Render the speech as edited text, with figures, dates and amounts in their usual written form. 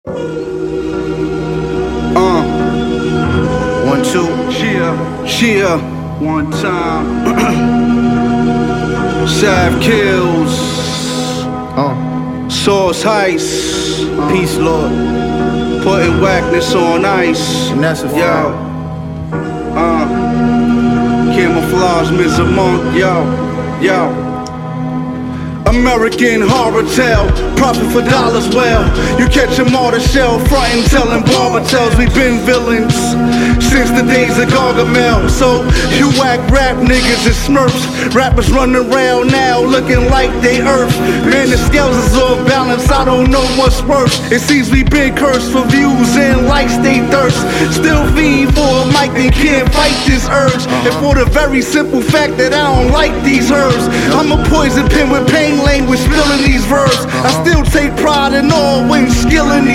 1, 2, cheer, one time. Sav kills, Source Heist, Peace, Lord. putting whackness on ice. And that's a fact. Yo, camouflage, Ms. Monk, yo. American horror tale, profit for dollars well. You catch 'em all the shell, frontin', telling barber tales. We've been villains since the days of Gargamel. So you whack rap niggas and smurfs. Rappers running around now looking like they earth. Man, the scales is off balance, I don't know what's worse. It seems we been cursed for views and likes they thirst. Still fiend for a mic and can't fight this urge. And for the very simple fact that I don't like these herbs. I'm a poison pen with pain language spilling these verbs. I still take pride in all when skilling these